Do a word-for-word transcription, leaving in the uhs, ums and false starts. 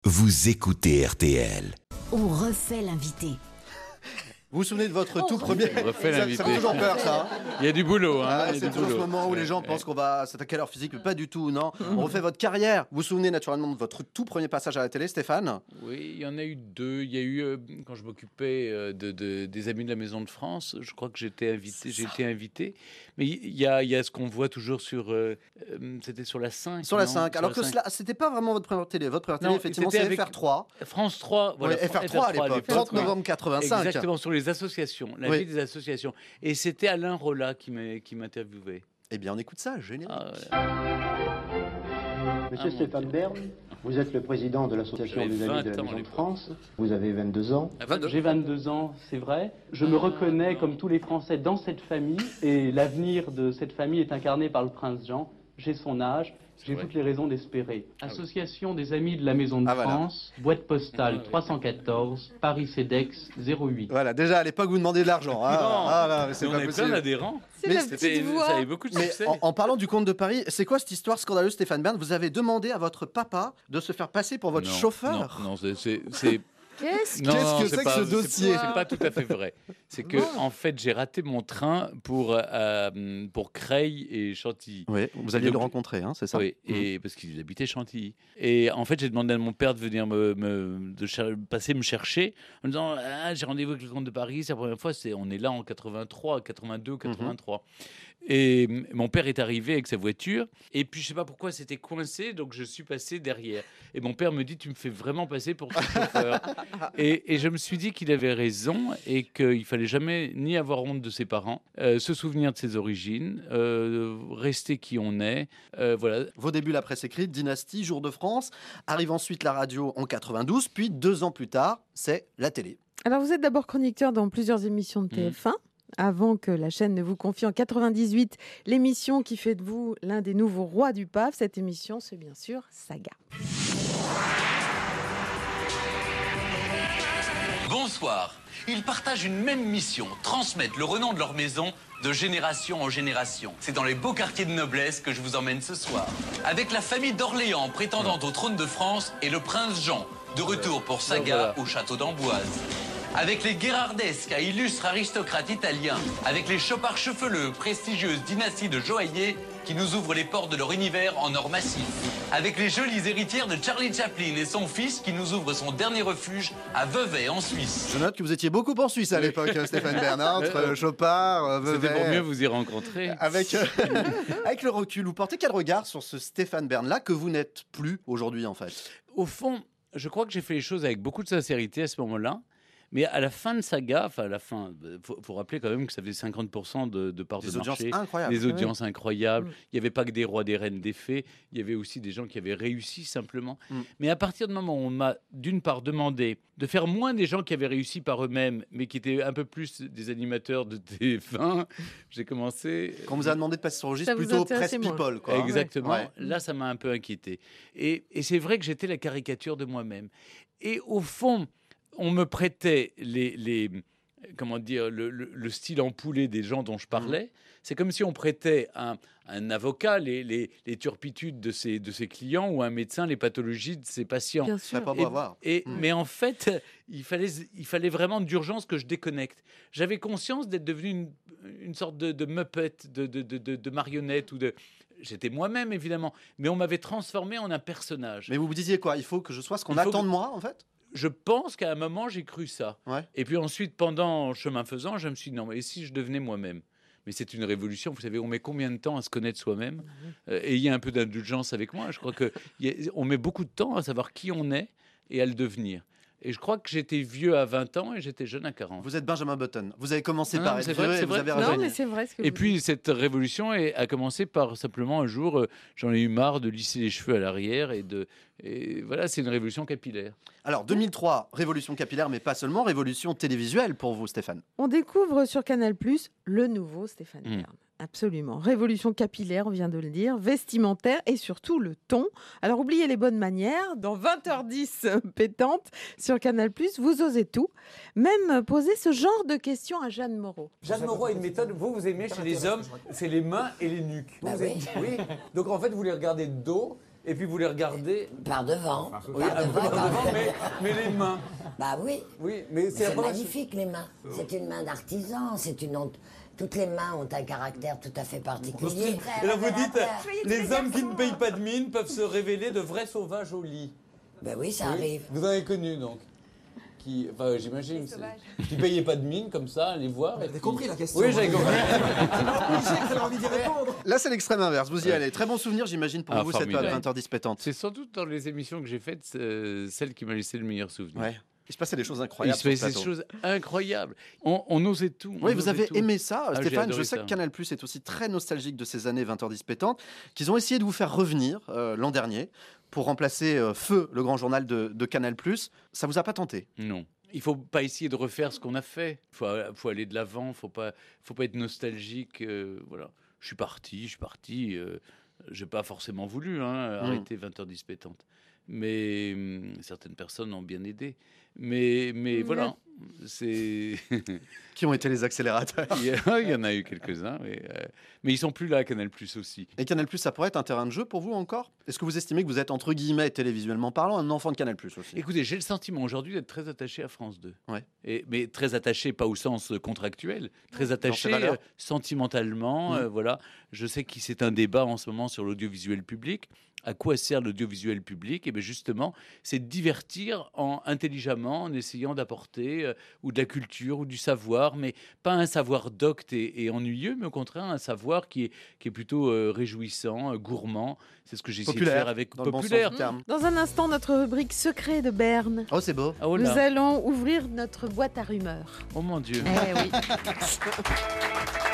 Vous écoutez R T L. On refait l'invité. Vous vous souvenez de votre tout premier... On refait ça, l'invité. ça fait toujours peur, ça. Hein. Il y a du boulot. Hein, Ah, il y a c'est du toujours ce boulot. moment où les gens Ouais, pensent ouais. qu'on va s'attaquer à leur physique, mais pas du tout, non. On refait votre carrière. Vous vous souvenez naturellement de votre tout premier passage à la télé, Stéphane? Oui, il y en a eu deux. Il y a eu, euh, quand je m'occupais euh, de, de- des Amis de la Maison de France, je crois que j'étais invité, j'ai été invité. Mais il y a, il y a ce qu'on voit toujours sur... euh, euh, c'était sur la cinq. Sur la non cinq. Alors Sur que la cela, c'était pas vraiment votre première télé. Votre première télé, Non, effectivement, c'était c'est avec- F R trois. cinq. France trois. Voilà, Ouais, F R trois à l'époque. trente oui. novembre quatre-vingt-cinq. Exactement, sur les associations, la Oui. vie des associations. Et c'était Alain Rolla qui m'a- qui m'interviewait. Eh bien, on écoute ça, génial. Ah, voilà. Monsieur Ah, mon Stéphane Dieu. Bern, vous êtes le président de l'association J'avais des Amis de vingt la ans à Maison de l'époque. France. Vous avez vingt-deux ans. Ah, vingt-deux. J'ai vingt-deux ans, c'est vrai. Je me reconnais, comme tous les Français, dans cette famille. Et l'avenir de cette famille est incarné par le prince Jean. J'ai son âge. J'ai vrai. toutes les raisons d'espérer. Ah oui. Association des Amis de la Maison de Ah, voilà. France, boîte postale Ah oui. trois cent quatorze, Paris-Cedex zéro huit. Voilà, déjà à l'époque, vous demandez de l'argent. hein. Non. Ah là, mais c'est Mais on pas est plein possible. d'adhérents. C'est Mais la c'était C'était- petite Ça voix. avait beaucoup de Mais succès. en, en parlant du comte de Paris, c'est quoi cette histoire scandaleuse, Stéphane Bern? Vous avez demandé à votre papa de se faire passer pour votre Non, chauffeur. Non, non, c'est- c'est... c'est- Qu'est-ce Non, Qu'est-ce que c'est c'est que pas- ce c'est- dossier? C'est pas tout à fait vrai. C'est que, en fait, j'ai raté mon train pour, euh, pour Creil et Chantilly. Oui, vous alliez Donc- le rencontrer, hein, c'est ça? Oui, Mhm. et parce qu'il habitait Chantilly. Et en fait, j'ai demandé à mon père de venir me, me- de cher- passer me chercher en me disant ah, j'ai rendez-vous avec le comte de Paris, c'est la première fois, c'est, on est là en quatre-vingt-trois, quatre-vingt-deux, quatre-vingt-trois. Et m- mon père est arrivé avec sa voiture, et puis je sais pas pourquoi c'était coincé, donc je suis passé derrière. Et mon père me dit tu me fais vraiment passer pour ton chauffeur. et, et je me suis dit qu'il avait raison et qu'il fallait jamais ni avoir honte de ses parents, euh, se souvenir de ses origines, euh, rester qui on est. euh, voilà. Vos débuts, la presse écrite, Dynastie, Jour de France, arrive ensuite la radio en quatre-vingt-douze, puis deux ans plus tard, c'est la télé. Alors, vous êtes d'abord chroniqueur dans plusieurs émissions de T F un, avant que la chaîne ne vous confie en quatre-vingt-dix-huit l'émission qui fait de vous l'un des nouveaux rois du P A F. Cette émission, c'est bien sûr Saga. Bonsoir. Ils partagent une même mission, transmettre le renom de leur maison de génération en génération. C'est dans les beaux quartiers de noblesse que je vous emmène ce soir. Avec la famille d'Orléans prétendant au trône de France et le prince Jean, de retour pour Saga au château d'Amboise. Avec les Gherardesques, à illustres aristocrates italiens. Avec les Chopard-Chefeleux, prestigieuse dynastie de joailliers qui nous ouvrent les portes de leur univers en or massif. Avec les jolies héritières de Charlie Chaplin et son fils qui nous ouvre son dernier refuge à Vevey en Suisse. Je note que vous étiez beaucoup en Suisse à l'époque, Stéphane Bern, hein, entre euh, Chopard, euh, C'était Vevey. pour mieux vous y rencontrer. Avec, euh, avec le recul, vous portez quel regard sur ce Stéphane Bern-là que vous n'êtes plus aujourd'hui, en fait? Au fond, je crois que j'ai fait les choses avec beaucoup de sincérité à ce moment-là. Mais à la fin de Saga, enfin à la fin, il faut, faut rappeler quand même que ça fait cinquante pour cent de, de part Des de audiences marché. incroyables. Des audiences incroyables. Mm. Il n'y avait pas que des rois, des reines, des fées. Il y avait aussi des gens qui avaient réussi simplement. Mm. Mais à partir du moment où on m'a d'une part demandé de faire moins des gens qui avaient réussi par eux-mêmes, mais qui étaient un peu plus des animateurs de T F un, j'ai commencé... Quand on vous a demandé de passer sur le registre, Ça vous plutôt intéressait presse moins. people, quoi. Exactement. Ouais. Là, ça m'a un peu inquiété. Et, et c'est vrai que j'étais la caricature de moi-même. Et au fond, on me prêtait les, les comment dire, le, le- le style empoulé des gens dont je parlais. C'est comme si on prêtait un, un avocat les, les, les turpitudes de ses, de ses clients ou un médecin les pathologies de ses patients. Bien Ça sûr. n'a pas beau Et- avoir. Et, Mm. Mais en fait, il fallait, il fallait vraiment d'urgence que je déconnecte. J'avais conscience d'être devenu une, une sorte de, de muppet, de, de, de, de, de marionnette. Ou de... J'étais moi-même, évidemment, mais on m'avait transformé en un personnage. Mais vous vous disiez quoi? Il faut que je sois ce qu'on Il faut attend que- de moi, en fait? Je pense qu'à un moment, j'ai cru ça. Ouais. Et puis ensuite, pendant chemin faisant, je me suis dit, non, mais et si je devenais moi-même? Mais c'est une révolution. Vous savez, on met combien de temps à se connaître soi-même? Euh, Ayez un peu d'indulgence avec moi. Je crois qu'on met beaucoup de temps à savoir qui on est et à le devenir. Et je crois que j'étais vieux à vingt ans et j'étais jeune à quarante. Vous êtes Benjamin Button. Vous avez commencé Non, par c'est être vrai, vieux c'est et vous vrai. avez Non, raison. Non, mais c'est vrai ce que Et vous puis dites. cette révolution est- a commencé par simplement un jour, euh, j'en ai eu marre de lisser les cheveux à l'arrière et de et voilà, c'est une révolution capillaire. Alors, deux mille trois, révolution capillaire, mais pas seulement, révolution télévisuelle pour vous, Stéphane. On découvre sur Canal plus, le nouveau Stéphane Mm. Bern. Absolument. Révolution capillaire, on vient de le dire, vestimentaire et surtout le ton. Alors, oubliez les bonnes manières. Dans vingt heures dix pétante sur Canal plus, vous osez tout. Même poser ce genre de questions à Jeanne Moreau. Jeanne Moreau a une méthode, vous, vous aimez chez les hommes, c'est les mains et les nuques. Bah Vous oui. aimez- oui. Donc en fait, vous les regardez de dos et puis vous les regardez. Par devant. Oui, par un peu devant, par devant, mais, mais les mains. Bah oui. Oui, mais c'est, c'est magnifique les mains. C'est une main d'artisan. C'est une honte. Toutes les mains ont un caractère tout à fait particulier. Et là vous dites, les hommes qui ne payent pas de mine peuvent se révéler de vrais sauvages au lit. Ben oui, ça oui. arrive. Vous en avez connu donc qui, enfin, j'imagine, qui ne payaient pas de mine comme ça, les voir. Vous avez compris la question. Oui, j'ai compris. envie d'y répondre. Là, c'est l'extrême inverse. Vous y Ouais. allez. Très bon souvenir, j'imagine, pour Ah, vous, cette formidable. vingt heures dix pétantes. C'est sans doute dans les émissions que j'ai faites, euh, celle qui m'a laissé le meilleur souvenir. Ouais. Il se passait des choses Il incroyables. se sur le passait des plateau. choses incroyables. On, on osait tout. Oui, on vous osait avez tout. aimé ça, Ah, j'ai Stéphane. Je adoré sais ça. que Canal+ est aussi très nostalgique de ces années vingt heures dix pétantes, qu'ils ont essayé de vous faire revenir euh, l'an dernier pour remplacer euh, Feu, le grand journal de, de Canal+. Ça vous a pas tenté? Non. Il faut pas essayer de refaire ce qu'on a fait. Il faut, faut aller de l'avant. Faut pas, faut pas être nostalgique. euh, voilà. Je suis parti, je suis parti. Euh, j'ai pas forcément voulu hein, arrêter vingt heures dix pétantes. Mais hum, certaines personnes ont bien aidé. Mais, mais Ouais. voilà, c'est. Qui ont été les accélérateurs. il, y a- il y en a eu quelques-uns, mais, euh, mais ils sont plus là à Canal+ aussi. Et Canal+, ça pourrait être un terrain de jeu pour vous encore? Est-ce que vous estimez que vous êtes, entre guillemets, télévisuellement parlant, un enfant de Canal+ aussi? Écoutez, j'ai le sentiment aujourd'hui d'être très attaché à France deux. Ouais. Et, mais très attaché, pas au sens euh, contractuel, très attaché ses valeurs. euh, sentimentalement. Mmh. euh, voilà. Je sais que c'est un débat en ce moment sur l'audiovisuel public. À quoi sert l'audiovisuel public? Et bien justement, c'est de divertir en, intelligemment, en essayant d'apporter euh, ou de la culture ou du savoir, mais pas un savoir docte et, et ennuyeux, mais au contraire un savoir qui est, qui est plutôt euh, réjouissant, euh, gourmand. C'est ce que j'ai essayé de Populaire, faire avec dans le bon sens Populaire. du terme. Dans un instant, notre rubrique secret de Berne. Oh, c'est beau. Ah, oh Nous là. allons ouvrir notre boîte à rumeurs. Oh mon Dieu. Eh oui.